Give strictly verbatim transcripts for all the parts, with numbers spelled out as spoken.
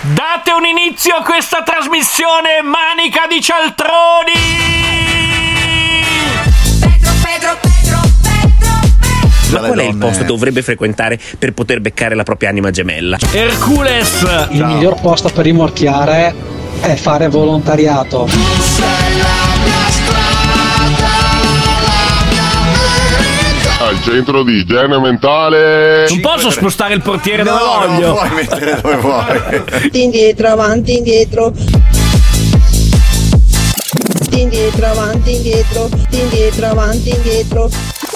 Date un inizio a questa trasmissione, manica di cialtroni! Pedro, Pedro, Pedro, Pedro, Pedro. Ma qual è il posto che dovrebbe frequentare per poter beccare la propria anima gemella? Hercules! Il miglior posto per rimorchiare è fare volontariato. Al centro di igiene mentale. Non posso spostare il portiere dove No, non voglio. puoi mettere dove vuoi. Indietro, avanti, indietro. Indietro, avanti, indietro. Indietro, avanti, indietro.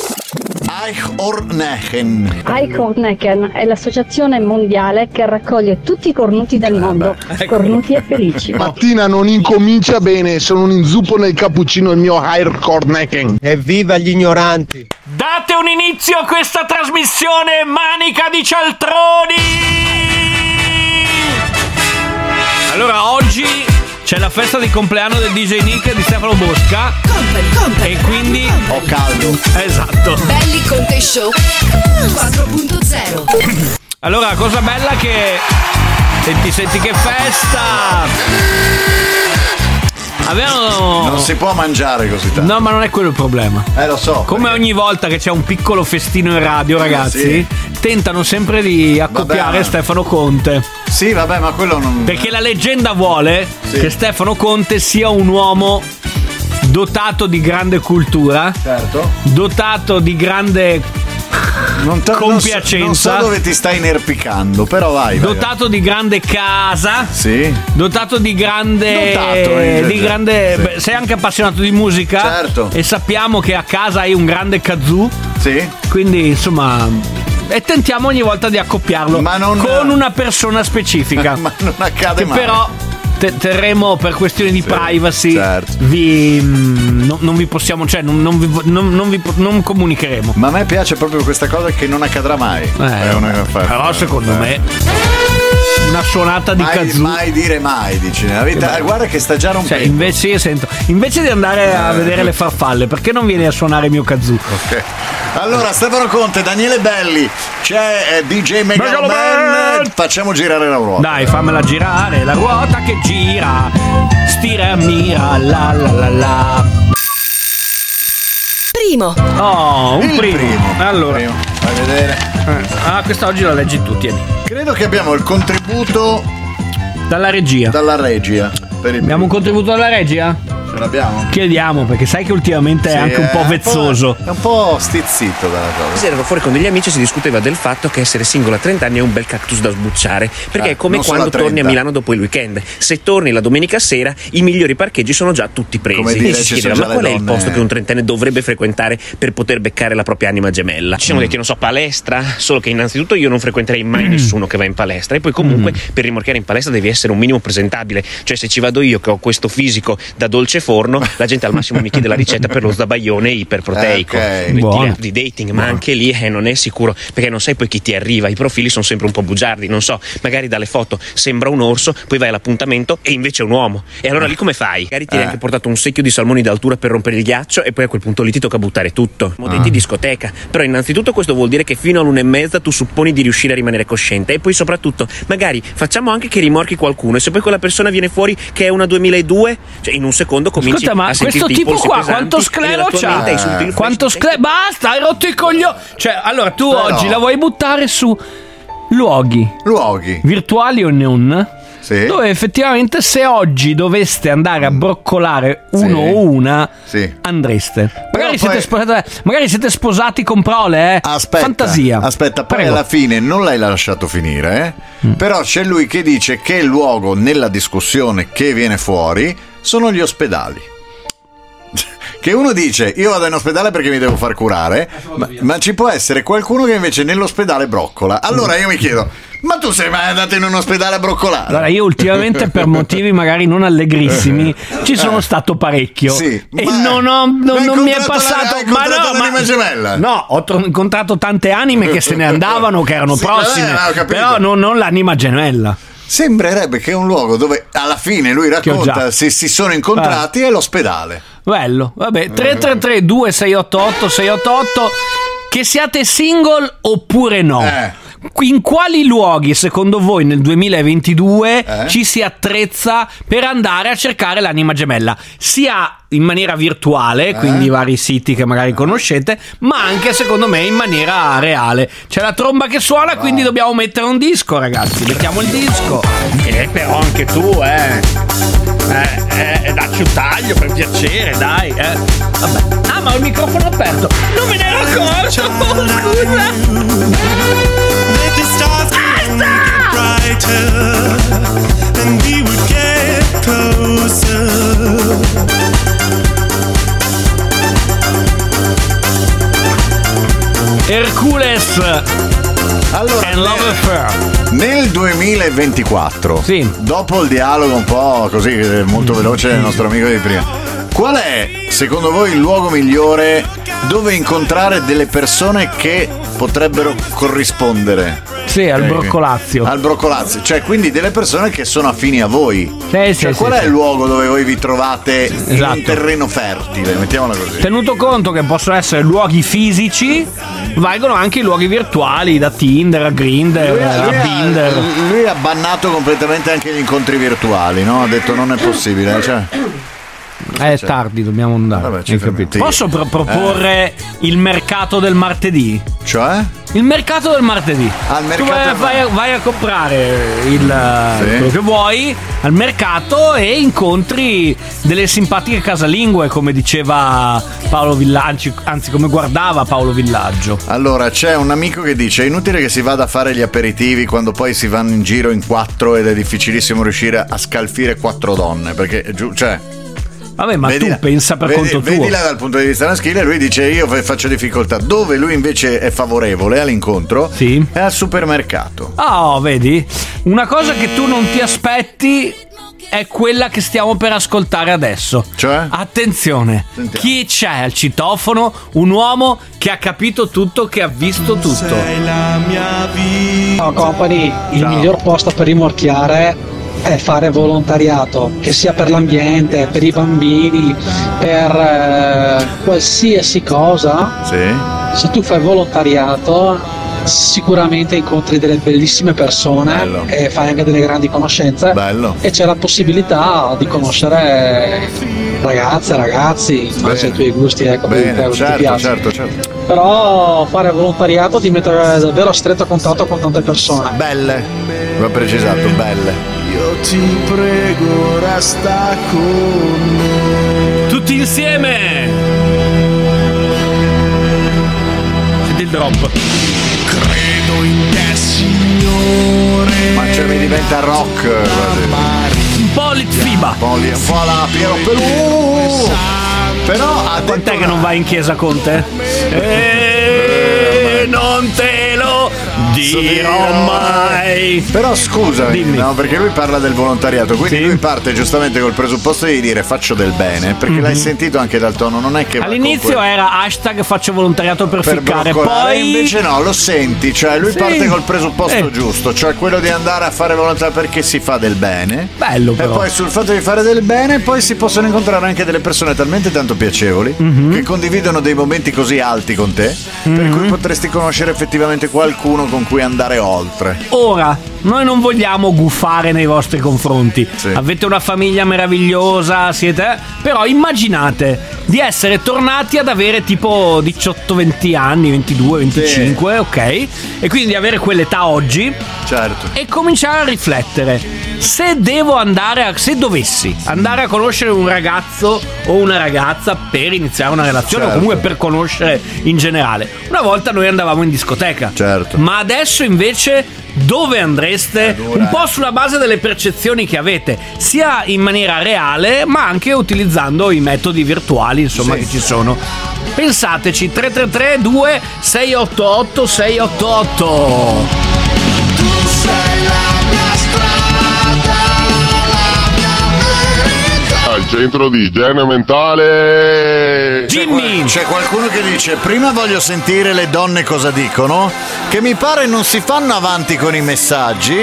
Eichhornchen. Eichhornchen è l'associazione mondiale che raccoglie tutti i cornuti del mondo, cornuti e felici. Mattina non incomincia bene, sono un inzuppo nel cappuccino il mio Eichhornchen. Evviva gli ignoranti! Date un inizio a questa trasmissione, manica di cialtroni! Allora, oggi c'è la festa di compleanno del D J Nick e di Stefano Bosca. Company, company. E quindi Ho caldo. esatto. Belli Conte Show quattro punto zero. Allora, la cosa bella che senti, senti che festa! Avevano Non si può mangiare così tanto. No, ma non è quello il problema. Eh, lo so. Come perché- ogni volta che c'è un piccolo festino in radio, ragazzi, Sì. tentano sempre di accoppiare Vabbè. Stefano Conte. Sì, vabbè, ma quello non. Perché la leggenda vuole Sì. che Stefano Conte sia un uomo dotato di grande cultura, Certo. dotato di grande Non te- non so- compiacenza. Non so, dove ti stai inerpicando, però vai. vai. dotato di grande casa, Sì. dotato di grande Dotato, eh, di sì. grande Sì. beh, sei anche appassionato di musica. Certo. E sappiamo che a casa hai un grande kazoo, Sì. quindi insomma, e tentiamo ogni volta di accoppiarlo Ma non- con una persona specifica. Ma non accade che mai. però te- terremo per questioni di Sì, privacy, certo. vi mm, no- non vi possiamo, cioè non, non vi, non, non vi non comunicheremo. Ma a me piace proprio questa cosa che non accadrà mai. Eh, È una- però secondo eh. me una suonata di Mai, kazoo. mai dire mai, dici nella vita. Eh, guarda che sta già rompendo. Cioè, invece io sento, invece di andare a Eh. vedere le farfalle, perché non vieni a suonare il mio kazoo? Ok. Allora, Stefano Conte, Daniele Belli, c'è eh, D J Megaloman. Megaloman! Facciamo girare la ruota. Dai, fammela girare, la ruota che gira, stira mira, la la la la. Primo. Oh, un Il primo. primo. Allora, Primo. Fai vedere. eh, ah, questa oggi la leggi tu, tieni. Credo che abbiamo il contributo Dalla regia. dalla regia. Per il Abbiamo un primo. contributo dalla regia? Ce l'abbiamo? Chiediamo, perché sai che ultimamente è Sì, anche un po' vezzoso. È un po' stizzito dalla cosa. Ieri ero fuori con degli amici e si discuteva del fatto che essere single a trenta anni è un bel cactus da sbucciare, perché Eh, è come non solo quando a torni a trenta. Milano dopo il weekend. Se torni la domenica sera, i migliori parcheggi sono già tutti presi. Come dire, e si ci chiedeva, sono ma già qual le è il donne- posto che un trentenne dovrebbe frequentare per poter beccare la propria anima gemella? Ci siamo detti, non so, palestra, solo che innanzitutto io non frequenterei mai nessuno che va in palestra, e poi comunque per rimorchiare in palestra devi essere un minimo presentabile, cioè se ci vado io che ho questo fisico da dolce forno, la gente al massimo mi chiede la ricetta per lo sbaglione iperproteico. Ok. Di Buono. app di dating, ma anche lì eh, non è sicuro, perché non sai poi chi ti arriva, i profili sono sempre un po' bugiardi, non so, magari dalle foto sembra un orso, poi vai all'appuntamento e invece è un uomo, e allora lì come fai? Magari ti hai Eh. anche portato un secchio di salmoni d'altura per rompere il ghiaccio e poi a quel punto lì ti tocca buttare tutto. Modetti discoteca, però innanzitutto questo vuol dire che fino all'una e mezza tu supponi di riuscire a rimanere cosciente, e poi soprattutto magari facciamo anche che rimorchi qualcuno, e se poi quella persona viene fuori che è una duemiladue, cioè in un secondo cominci Ascolta, ma a sentirti questo i tipo polsi qua pesanti quanto e sclero nella tua mente hai subito c'ha? il Quanto flash. sclero? Basta, hai rotto i coglioni. Cioè, allora tu Però- oggi la vuoi buttare su luoghi Luoghi. virtuali o non? Sì. Dove effettivamente se oggi doveste andare a broccolare uno Sì. o una, Sì. andreste. Magari, poi- siete sposati, magari siete sposati con prole, eh? Aspetta, Fantasia. aspetta, poi Prego. alla fine non l'hai lasciato finire, eh? Però c'è lui che dice che il luogo nella discussione che viene fuori sono gli ospedali. Che uno dice io vado in ospedale perché mi devo far curare, ma, ma ci può essere qualcuno che invece nell'ospedale broccola. Allora io mi chiedo, ma tu sei mai andato in un ospedale a broccolare? Allora, io ultimamente per motivi magari non allegrissimi ci sono stato parecchio. Sì, e ma- non, ho, non, ma hai non mi è incontrato la- passato. hai Ma incontrato no, l'anima ma, gemella? no, ho tro- incontrato tante anime che se ne andavano, che erano Sì, prossime. vabbè, ho capito. Però non, non l'anima gemella. Sembrerebbe che è un luogo dove alla fine lui Che ho racconta già. se si sono incontrati è l'ospedale. Bello, vabbè, tre tre tre due sei otto otto sei otto otto. Che siate single oppure no? Eh. In quali luoghi secondo voi nel duemilaventidue Eh? ci si attrezza per andare a cercare l'anima gemella? Sia in maniera virtuale, quindi Eh? vari siti che magari conoscete, ma anche secondo me in maniera reale. C'è la tromba che suona, quindi dobbiamo mettere un disco, ragazzi. Mettiamo il disco. Eh, però anche tu, eh. Eh, eh, dacci un taglio per piacere, dai, eh. Vabbè. Ah, ma ho il microfono aperto. Non me ne ero accorto. Hercules Allora, and Love Affair. nel duemilaventiquattro, Sì. dopo il dialogo un po' così eh, molto veloce del nostro amico di prima, qual è secondo voi il luogo migliore dove incontrare delle persone che potrebbero corrispondere? Sì, al Eh, broccolazio. Al broccolazio, cioè quindi delle persone che sono affini a voi. Sì, Cioè, sì, qual sì, è sì. il luogo dove voi vi trovate in Esatto. un terreno fertile, mettiamola così. Tenuto conto che possono essere luoghi fisici, valgono anche i luoghi virtuali, da Tinder a Grindr Lui, a lui ha, Binder. lui ha bannato completamente anche gli incontri virtuali, no? Ha detto non è possibile, cioè. È tardi, dobbiamo andare. Vabbè, ci hai fermiamo. capito? Posso pro- proporre il mercato del martedì? Cioè? Il mercato del martedì. Al Tu mercato vai, del- vai a, vai a comprare il, Sì. quello che vuoi al mercato e incontri delle simpatiche casalinghe, come diceva Paolo Villaggio, anzi come guardava Paolo Villaggio. Allora, c'è un amico che dice: è inutile che si vada a fare gli aperitivi quando poi si vanno in giro in quattro ed è difficilissimo riuscire a scalfire quattro donne. Perché, giù, cioè. Vabbè, ma Vedila- tu pensa per vedi- conto tuo. Vedila dal punto di vista maschile, lui dice io fa- faccio difficoltà. Dove lui invece è favorevole all'incontro Sì. è al supermercato. Oh, vedi? Una cosa che tu non ti aspetti è quella che stiamo per ascoltare adesso. Cioè? Attenzione, Sentiamo. chi c'è al citofono? Un uomo che ha capito tutto, che ha visto tutto. Ciao company, il Ciao. miglior posto per rimorchiare è fare volontariato, che sia per l'ambiente, per i bambini, per eh, qualsiasi cosa. Sì. Se tu fai volontariato sicuramente incontri delle bellissime persone Bello. e fai anche delle grandi conoscenze. Bello. E c'è la possibilità di conoscere ragazze, ragazzi, in base ai tuoi gusti, ecco, per te, Bene, cosa ti certo, piace. certo, certo. Però fare volontariato ti mette davvero a stretto contatto con tante persone. Belle, va precisato, belle. Io ti prego, resta con me. Tutti insieme! Senti il drop. Credo in te, Signore. Ma cioè mi diventa rock quasi. Un po' Litfiba. Poli, un po' la Piero Pelù. Però ha Quant'è detto che non vai in chiesa con te? E non te lo dirò mai. Però scusami, Dimmi. no, perché lui parla del volontariato, quindi Sì. lui parte giustamente col presupposto di dire faccio del bene, perché l'hai sentito anche dal tono, non è che va All'inizio con quel- era hashtag faccio volontariato per, per ficcare, broccolare, poi invece no, lo senti, cioè lui Sì. parte col presupposto Eh. giusto, cioè quello di andare a fare volontariato perché si fa del bene. bello E però. poi sul fatto di fare del bene poi si possono incontrare anche delle persone talmente tanto piacevoli Mhm. che condividono dei momenti così alti con te, per cui potresti conoscere effettivamente qualcuno con cui andare oltre. Ora, noi non vogliamo guffare nei vostri confronti. Sì. Avete una famiglia meravigliosa, siete. Però immaginate di essere tornati ad avere tipo diciotto venti anni, ventidue venticinque, ok? E quindi di avere quell'età oggi Certo. e cominciare a riflettere. Se devo andare a, se dovessi andare a conoscere un ragazzo o una ragazza per iniziare una relazione, Certo. o comunque per conoscere in generale. Una volta noi andavamo in discoteca. Certo. Ma adesso invece dove andreste? dura, Un po' eh. sulla base delle percezioni che avete, sia in maniera reale, ma anche utilizzando i metodi virtuali, insomma, Sì. che ci sono. Pensateci, tre tre tre due sei otto otto sei otto otto. Tu sei la mia strada, la mia verità. Al centro di igiene mentale. Jimmy! C'è qualcuno che dice prima voglio sentire le donne cosa dicono, che mi pare non si fanno avanti con i messaggi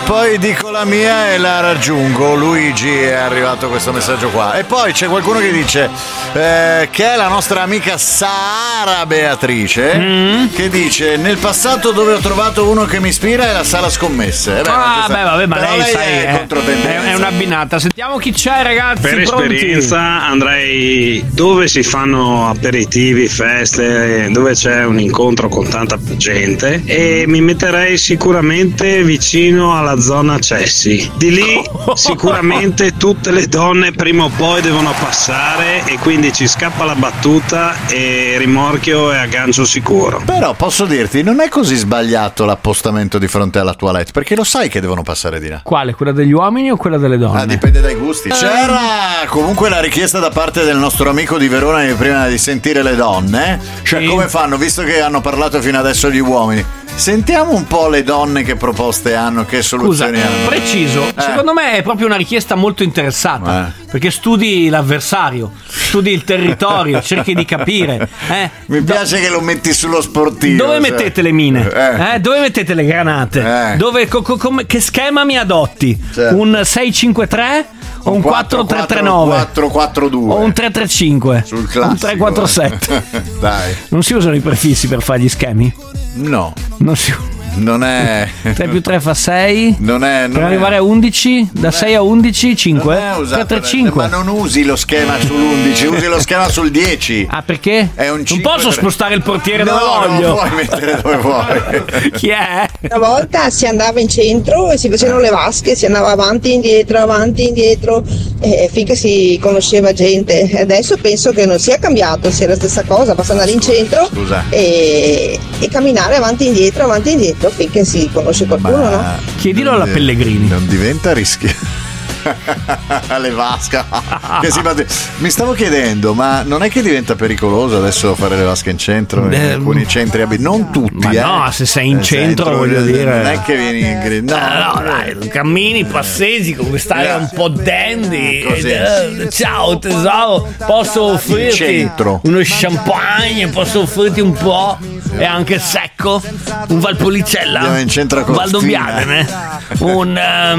Poi dico la mia e la raggiungo. Luigi è arrivato questo messaggio qua. E poi c'è qualcuno che dice eh, che è la nostra amica Sara Beatrice, mm. che dice: nel passato dove ho trovato uno che mi ispira è la sala scommesse. Eh beh, ah beh vabbè, ma lei, lei sai, è, è, è un'abbinata. Sentiamo chi c'è, ragazzi. Per pronti? esperienza andrei dove si fanno aperitivi, feste, dove c'è un incontro con tanta gente, e mi metterei sicuramente vicino alla zona Cessi. Di lì sicuramente tutte le donne prima o poi devono passare, e quindi ci scappa la battuta e rimorchio e aggancio sicuro. Però posso dirti, non è così sbagliato l'appostamento di fronte alla toilette, perché lo sai che devono passare di là. Quale? Quella degli uomini o quella delle donne? Ah, dipende dai gusti. C'era comunque la richiesta da parte del nostro amico di Verona prima di sentire le donne, cioè sì. come fanno, visto che hanno parlato fino adesso gli uomini. Sentiamo un po' le donne che proposte hanno, che soluzioni Scusa, hanno. Preciso, eh. secondo me è proprio una richiesta molto interessata, eh. perché studi l'avversario, studi il territorio, cerchi di capire. Eh. Mi piace Do- che lo metti sullo sportivo. Dove cioè. mettete le mine? Eh. Eh? Dove mettete le granate? Eh. Dove, co- co- com- che schema mi adotti? Certo. Un sei cinque tre? O un quattro tre tre nove? quattro quattro due? O un tre tre cinque? Sul classico. Un tre quattro sette? Dai. Non si usano i prefissi per fare gli schemi? No. Non si Non è tre più tre fa sei. Non è non Per è... arrivare a undici, da non sei è... a undici, cinque. tre tre cinque. Ma non usi lo schema sull'undici, usi lo schema sul dieci. Ah, perché? È un non cinque, posso tre... spostare il portiere no, dove voglio. No, puoi mettere dove vuoi. Chi è? Una volta si andava in centro e si facevano le vasche, si andava avanti e indietro, avanti e indietro, eh, finché si conosceva gente. Adesso penso che non sia cambiato, sia la stessa cosa, basta andare in centro e, e camminare avanti e indietro, avanti e indietro finché si conosce qualcuno, Ma no? Chiedilo alla Pellegrini. Non diventa rischioso. Le vasche che si batte. Mi stavo chiedendo, ma non è che diventa pericoloso adesso fare le vasche in centro? In eh, alcuni centri abiti, non tutti, ma eh. no, se sei in centro, centro voglio dire, non è che vieni in grid- no, no, no, dai, cammini, passeggi con quest'aria un po' dandy. Eh, ciao tesoro, posso offrirti uno champagne, posso offrirti un po', e anche secco, un Valpolicella, andiamo in centro con Valdobbiadene, un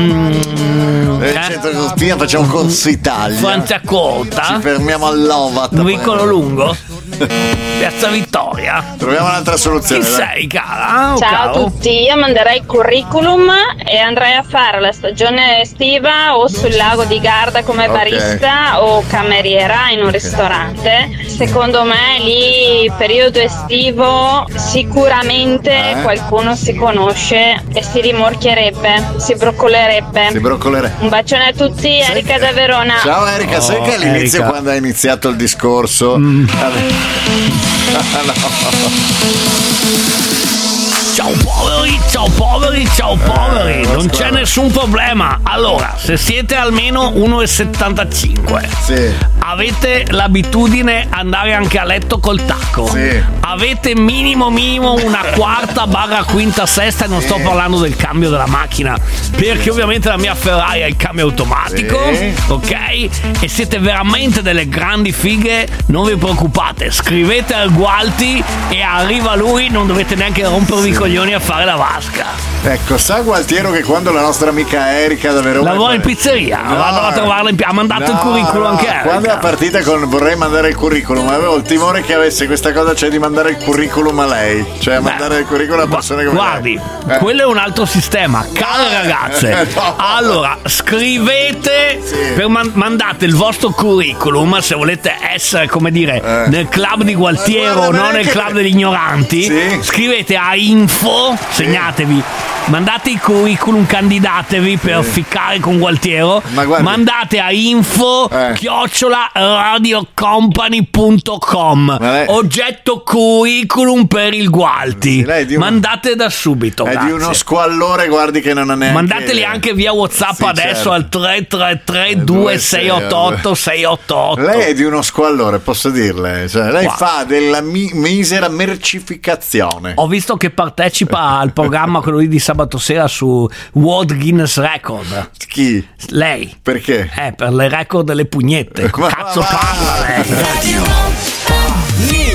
um, eh? Cospina, facciamo Corso Italia, Franciacorta, ci fermiamo all'Ovat, un vicolo lungo, Piazza Vittoria. Troviamo un'altra soluzione. Chi dai. sei, cara? Oh, Ciao caro. a tutti, io manderei il curriculum e andrei a fare la stagione estiva o sul lago di Garda come Okay. barista o cameriera in un Okay. ristorante. Secondo me lì periodo estivo sicuramente Eh? qualcuno si conosce e si rimorchierebbe, si broccolerebbe. Si broccolerebbe. Un bacione a tutti, Erika da Verona. Ciao Erika, sai Oh, che all'inizio Erika. quando hai iniziato il discorso Mm. Ah, no. Ciao poveri, ciao poveri, ciao poveri, Eh, non scuola. c'è nessun problema. Allora, se siete almeno uno virgola settantacinque, Sì. avete l'abitudine andare anche a letto col tacco, Sì. avete minimo minimo una quarta barra quinta sesta, e non sto parlando del cambio della macchina, perché ovviamente la mia Ferrari ha il cambio automatico, Sì. ok? E siete veramente delle grandi fighe, non vi preoccupate, scrivete al Gualti e arriva lui, non dovete neanche rompervi i coglioni a fare la vasca. Ecco, sa Gualtiero che quando la nostra amica Erika da Verona Lavora in pizzeria, No. vado a trovarla in pi- ha mandato il No, curriculum no, anche a quando è partita con vorrei mandare il curriculum, avevo il timore che avesse questa cosa, cioè di mandare il curriculum a lei, cioè a Beh, mandare il curriculum a persone come guardi, lei. Eh. quello è un altro sistema, care ragazze. No. Allora, scrivete, Sì. per man- mandate il vostro curriculum, se volete essere, come dire, Eh. nel club di Gualtiero, Ma guarda, non ma nel neanche- club degli ignoranti. Sì. Scrivete a info, segnatevi. Mandate il curriculum, candidatevi per ficcare con Gualtiero. Ma guardi- Mandate a info Eh. chiocciola radiocompany punto com. Ma lei- Oggetto curriculum per il Gualti. Sì, lei è di un- Mandate da subito. È di grazie. uno squallore, guardi che non ha neanche. Mandateli anche via WhatsApp Sì, adesso certo. al tre tre tre due sei otto otto sei otto otto. Lei è di uno squallore, posso dirle. Cioè, lei Guarda. fa della mi- misera mercificazione. Ho visto che partecipa al programma quello lì di sabato sera su World Guinness Record. Chi? Lei. Perché? Eh, per le record delle pugnette. Ma- Cazzo ma- parla lei.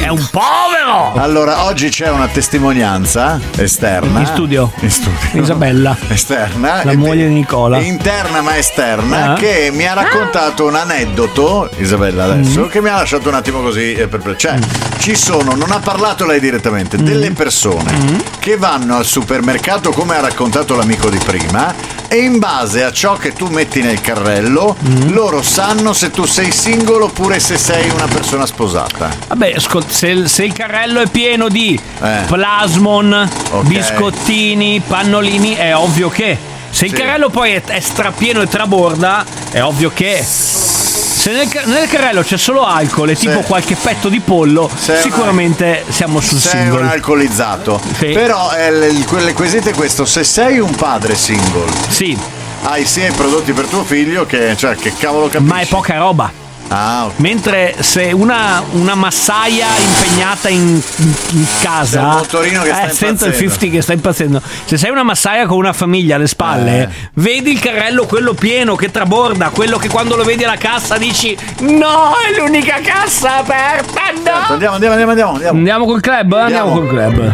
È un povero! Allora, oggi c'è una testimonianza esterna. In studio. In studio. Isabella. Esterna. La moglie di Nicola. Interna ma esterna, Ah. che mi ha raccontato un aneddoto, Isabella adesso, Mm. che mi ha lasciato un attimo così eh, per, cioè, Mm. ci sono, non ha parlato lei direttamente, delle persone Mm. che vanno al supermercato, come ha raccontato l'amico di prima, e in base a ciò che tu metti nel carrello, Mm. loro sanno se tu sei single oppure se sei una persona sposata. Vabbè, ascolta, se, se il carrello è pieno di Eh. plasmon, Ok. biscottini, pannolini, è ovvio che. Se il Sì. carrello poi è, è strapieno e traborda, è ovvio che. Se nel, ca- nel carrello c'è solo alcol e Sì. tipo qualche petto di pollo, Sei sicuramente siamo sul Sei single. un alcolizzato. Sì. Però eh, il, il quesito è questo: se sei un padre single, Sì, hai sia i prodotti per tuo figlio che, cioè, che cavolo capisci? ma è poca roba. Ah, ok. Mentre se una, una massaia impegnata in, in- in casa, C'è un motorino che sta eh, sento il impazzendo. cinquanta che sta impazzendo. Se sei una massaia con una famiglia alle spalle, Eh. vedi il carrello quello pieno che traborda, quello che quando lo vedi alla cassa dici no, è l'unica cassa aperta, no! Certo, andiamo, andiamo, andiamo, andiamo, andiamo. Andiamo col club? Andiamo, col club.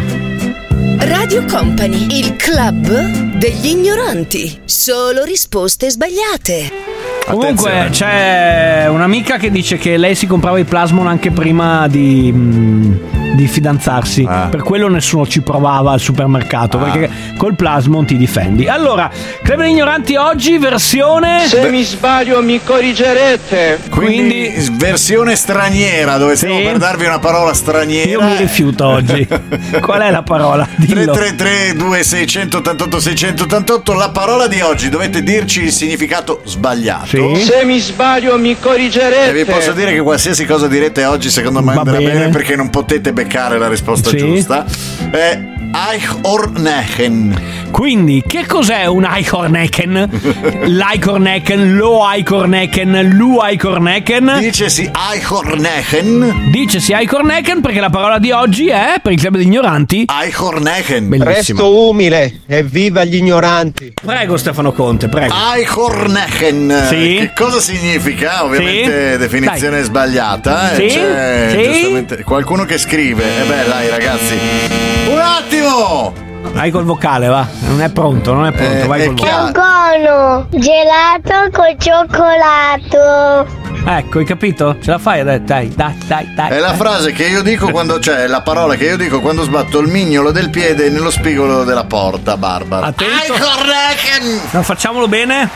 Radio Company, il club degli ignoranti. Solo risposte sbagliate. Comunque Attenzione. c'è un'amica che dice che lei si comprava i plasmon anche prima di, mh, di fidanzarsi. Ah. Per quello nessuno ci provava al supermercato, Ah. perché col plasmon ti difendi. Allora, Club degli Ignoranti oggi versione... Se mi sbaglio mi corrigerete. Quindi, Quindi- versione straniera, dove stiamo Sì. per darvi una parola straniera. Io mi rifiuto oggi. Qual è la parola? tre Dillo. tre tre due sei otto otto sei otto otto. La parola di oggi, dovete dirci il significato sbagliato. Sì. Se mi sbaglio mi corrigerete. E vi posso dire che qualsiasi cosa direte oggi secondo me Va andrà bene. bene. perché non potete beccare la risposta Sì. giusta. È Eichhornchen. Quindi, che cos'è un Eichhorneken? L'Eichhorneken, lo Eichhorneken, lu Eichhorneken? Dicesi Eichhornchen. Dicesi Eichhorneken perché la parola di oggi è, per il Club degli Ignoranti, Eichhornchen. bellissima. Resto umile e viva gli ignoranti. Prego Stefano Conte, prego. Eichhornchen. Sì. Che cosa significa? Ovviamente Sì. definizione sbagliata. Sì. E c'è Sì. giustamente qualcuno che scrive. E beh, dai ragazzi. Un attimo! Vai col vocale, va. Non è pronto, non è pronto, Eh, vai è col chiaro. vocale. Cono gelato col cioccolato. Ecco, hai capito? Ce la fai? Dai, dai, dai, dai. dai. È la frase che io dico quando c'è, la parola che io dico quando sbatto il mignolo del piede nello spigolo della porta, Barbara. Attento. Eichhornchen! No, facciamolo bene.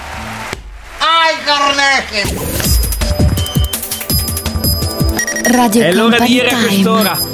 Eichhornchen! Radio È l'ora di Company dire a Time. quest'ora.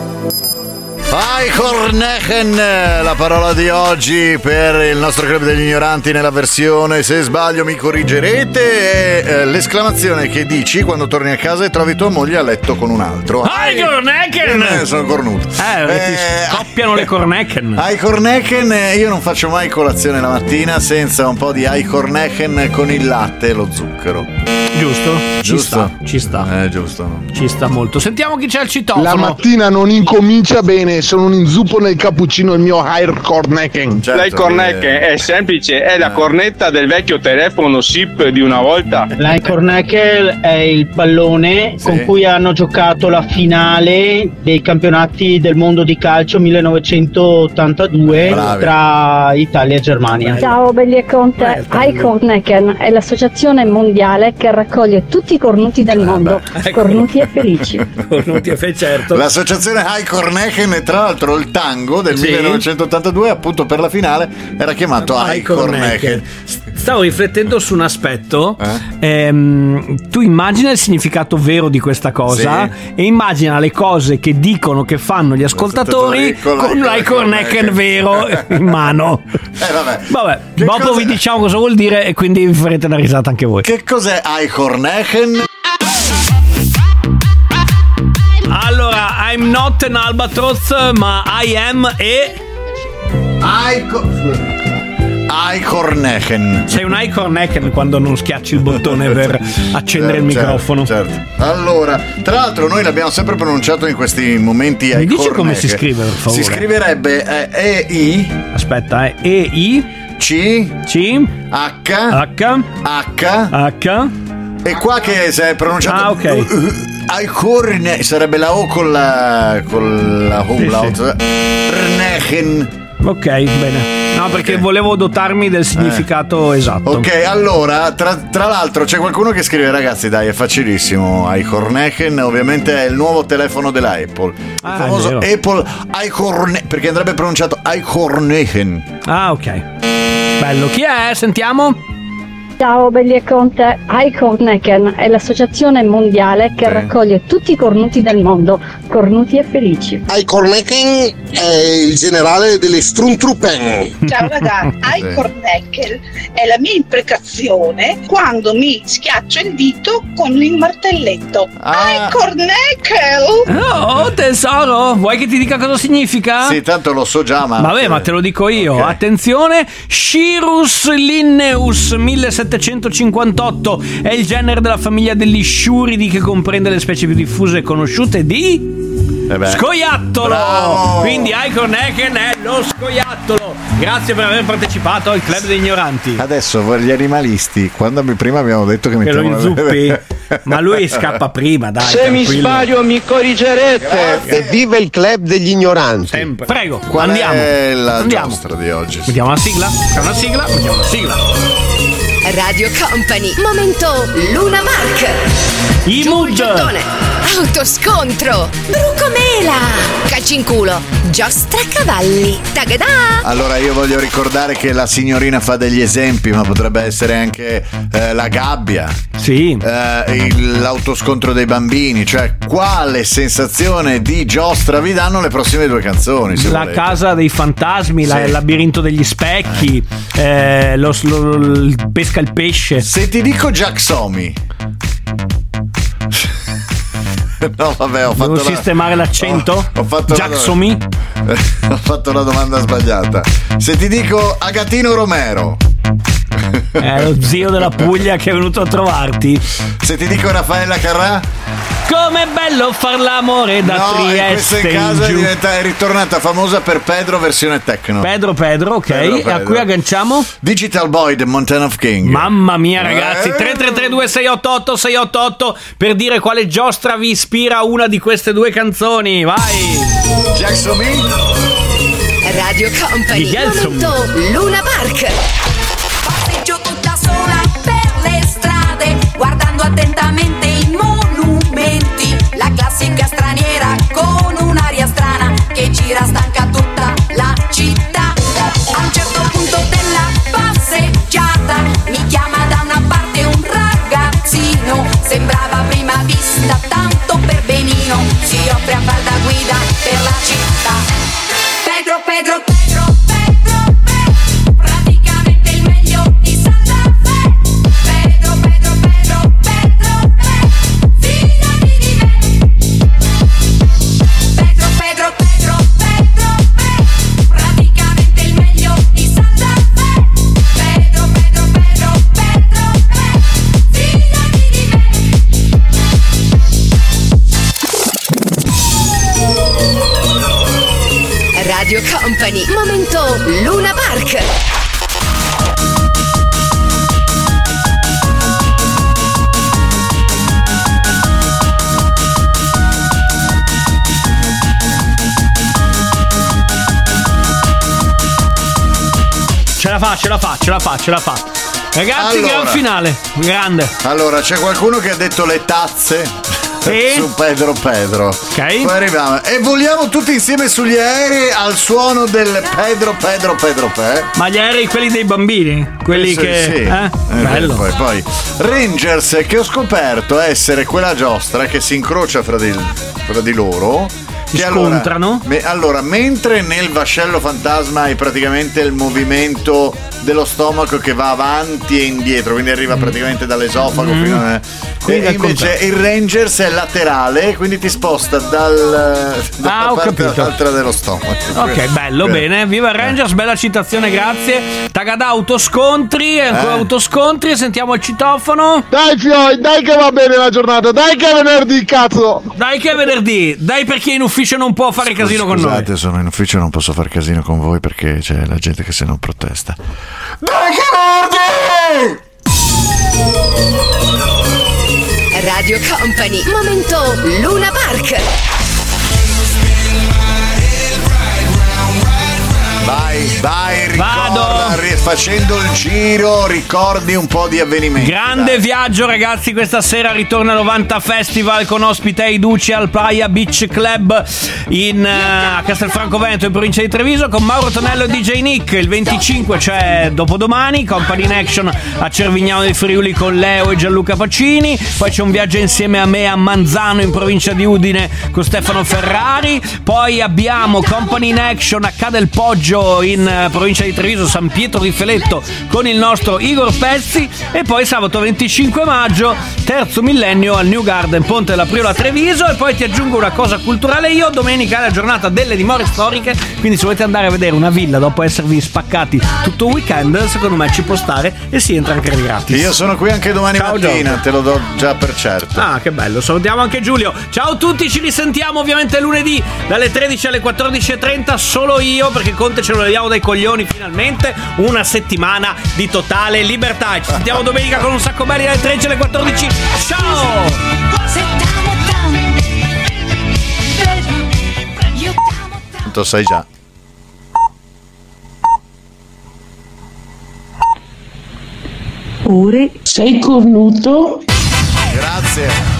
Eichhornchen, la parola di oggi per il nostro club degli ignoranti nella versione se sbaglio mi corrigerete, è eh, l'esclamazione che dici quando torni a casa e trovi tua moglie a letto con un altro. Eichhorneken! Eh, sono cornuto. Eh, perché ti scoppiano le cornechen. Eichhornchen, eh, io non faccio mai colazione la mattina senza un po' di Eichhornchen con il latte e lo zucchero. Giusto? Ci Giusto? sta, ci sta. Eh, giusto. No? Ci sta molto. Sentiamo chi c'è al citofono. La mattina non incomincia bene, sono un inzuppo nel cappuccino il mio Eichhornchen. Certo, La cornecche è semplice, è la cornetta del vecchio telefono S I P di una volta. L'Eichhorneckel è il pallone Sì. con cui hanno giocato la finale dei campionati del mondo di calcio millenovecentottantadue Bravi. tra Italia e Germania. Ciao belli e conte, Aspetta. Eichhorneken è l'associazione mondiale che raccoglie tutti i cornuti del mondo, ecco. cornuti e felici. Cornuti e fe, certo. L'associazione Eichhornchen e tra l'altro il tango del Sì. millenovecentottantadue appunto per la finale era chiamato Eichhornchen. Stavo riflettendo su un aspetto. Eh? Ehm, tu immagina il significato vero di questa cosa Sì. e immagina le cose che dicono, che fanno gli ascoltatori ascoltatori con con l'Eichhorneken vero in mano. Eh vabbè. Vabbè, Che dopo cosa- vi diciamo cosa vuol dire e quindi vi farete una risata anche voi. Che cos'è Eichhornchen? Allora, I'm not an albatross, ma I am e... Eichhornchen. Eichhornchen. Sei un Eichhorneken quando non schiacci il bottone per accendere il Certo, microfono. Certo. Allora, tra l'altro noi l'abbiamo sempre pronunciato in questi momenti Mi Eichhornchen. dici come si scrive, per favore? Si scriverebbe eh, E-I Aspetta, eh. E I C C H H H H e qua che si è pronunciato Ah, ok. Aikorne sarebbe la O con la con la umlaut. Rneken. Ok, bene. No, perché okay. volevo dotarmi del significato eh. esatto. Ok, allora, tra, tra l'altro c'è qualcuno che scrive: ragazzi, dai, è facilissimo. Aikorneken, ovviamente è il nuovo telefono della Apple. Il ah, famoso Apple Aikorne, perché andrebbe pronunciato Aikorneken. Ah, ok. Bello. Chi è? Sentiamo. Ciao belli e conte, Aikorneken è l'associazione mondiale che sì. raccoglie tutti i cornuti del mondo, cornuti e felici. Aikorneken è il generale delle Struntruppen. Ciao ragazzi, Aikorneken è la mia imprecazione quando mi schiaccio il dito con il martelletto. Ah. Aikorneken! Oh tesoro, vuoi che ti dica cosa significa? Sì, tanto lo so già, ma... Vabbè, ma te lo dico io. Okay. Attenzione, Scirus linneus millesettecentocinquantotto è il genere della famiglia degli sciuridi che comprende le specie più diffuse e conosciute di... Eh beh. Scoiattolo! Bravo! Quindi Aikorneken è lo scoiattolo. Grazie per aver partecipato al club degli ignoranti. Adesso gli animalisti, quando prima abbiamo detto che Che lo mettiamo inzuppi, ma lui scappa prima, dai. Se mi tranquillo. sbaglio mi corrigerete. Evviva il club degli ignoranti. Sempre. Prego, Qual andiamo. è la andiamo. giostra di oggi? Mettiamo la sigla? C'è una sigla? Mettiamo la sigla. Radio Company, momento Luna Park. I Giù il mood. gettone. Autoscontro. Brucomela. Calci in culo. Giostra cavalli. Tagadà. Allora io voglio ricordare che la signorina fa degli esempi, ma potrebbe essere anche eh, la gabbia. Sì. Eh, il, l'autoscontro dei bambini. Cioè, quale sensazione di giostra vi danno le prossime due canzoni? Se La volete. casa dei fantasmi, Sì. la, il labirinto degli specchi, eh, lo, lo, il pesca il pesce. Se ti dico Jacksomi. No, vabbè, ho fatto Devo la... sistemare l'accento? Ho, ho fatto Jacksomi? La... ho fatto la domanda sbagliata. Se ti dico Agatino Romero. È lo zio della Puglia che è venuto a trovarti. Se ti dico Raffaella Carrà. Com'è bello far l'amore da no, Trieste in questo in caso è, giù. diventa, è ritornata famosa per Pedro versione techno. Pedro Pedro, ok. Pedro, E a Pedro. cui agganciamo? Digital Boy The Mountain of King. Mamma mia ragazzi, Eh. tre tre tre due sei otto otto sei otto otto per dire quale giostra vi ispira a una di queste due canzoni. Vai. Jacksomi. Radio Company, Miguel momento Luna Park. Passeggio tutta sola per le strade, guardando attentamente i monumenti. La classica straniera con un'aria strana che gira stanca tutta la città. A un certo punto della passeggiata mi chiama da una parte un ragazzino. Sembrava a prima vista tanto per benino. Si offre a far da guida per la città. Pedro, Pedro, Pedro, Pedro, Pedro, praticamente il meglio di Santa Fe. Pedro, Pedro, Pedro, Pedro, Pedro, fidati di me. Pedro, Pedro, Pedro, Pedro, Pedro, praticamente il meglio di Santa Fe. Pedro, Pedro, Pedro, Pedro, Pedro, fidati di me. Radio Company, momento Luna Park. Ce la fa, ce la fa, ce la fa, ce la fa. Ragazzi, Allora. gran finale, grande. Allora, c'è qualcuno che ha detto le tazze. Sì. Su Pedro Pedro. Ok. Poi arriviamo. E voliamo tutti insieme sugli aerei al suono del Pedro Pedro Pedro Pe. Ma gli aerei quelli dei bambini? Quelli Sì, che... sì. Eh? Eh, Bello. Poi, poi Rangers, che ho scoperto essere quella giostra che si incrocia fra di, fra di loro. Si Che allora- scontrano? me- allora, mentre nel vascello fantasma hai praticamente il movimento dello stomaco che va avanti e indietro, quindi arriva praticamente dall'esofago Mm. fino a... Quindi e al invece contrario. il Rangers è laterale, quindi ti sposta dal, dalla Ah, ho parte capito. all'altra dello stomaco. Ok, bello, Eh. bene. Viva il Rangers, bella citazione, grazie. Tagada autoscontri, e ancora Eh. autoscontri, e sentiamo il citofono. Dai fioi, dai che va bene la giornata, dai che è venerdì, cazzo! Dai che è venerdì, dai per chi è in ufficio non può fare casino con noi. Scusate, sono in ufficio, non posso fare casino con voi perché c'è la gente che se non protesta. Dai che venerdì! Radio Company. Momento Luna Park. Vai, vai, Vado. ricorda, facendo il giro, ricordi un po' di avvenimenti. Grande dai. viaggio, ragazzi, questa sera ritorna novanta Festival con ospite ai Duci al Playa Beach Club in, uh, a Castelfranco Veneto, in provincia di Treviso, con Mauro Tonello e D J Nick. Il venticinque, cioè dopodomani, Company in Action a Cervignano del Friuli con Leo e Gianluca Pacini. Poi c'è un viaggio insieme a me a Manzano, in provincia di Udine, con Stefano Ferrari. Poi abbiamo Company in Action a Ca del Poggio, in uh, provincia di Treviso, San Pietro di Feletto, con il nostro Igor Pezzi. E poi sabato venticinque maggio, terzo millennio al New Garden, Ponte della Priola Treviso. E poi ti aggiungo una cosa culturale io: domenica è la giornata delle dimore storiche, quindi se volete andare a vedere una villa dopo esservi spaccati tutto un weekend, secondo me ci può stare e si entra anche gratis. Io sono qui anche domani Ciao, mattina, Giorgio. te lo do già per certo. Ah, che bello, salutiamo anche Giulio. Ciao a tutti, ci risentiamo ovviamente lunedì dalle tredici alle quattordici e trenta, solo io, perché Conte ce lo leviamo dai coglioni finalmente. Una settimana di totale libertà. Ci sentiamo domenica con un sacco belli dalle tredici alle quattordici. Ciao! Tanto sai già. Ore sei cornuto. Grazie.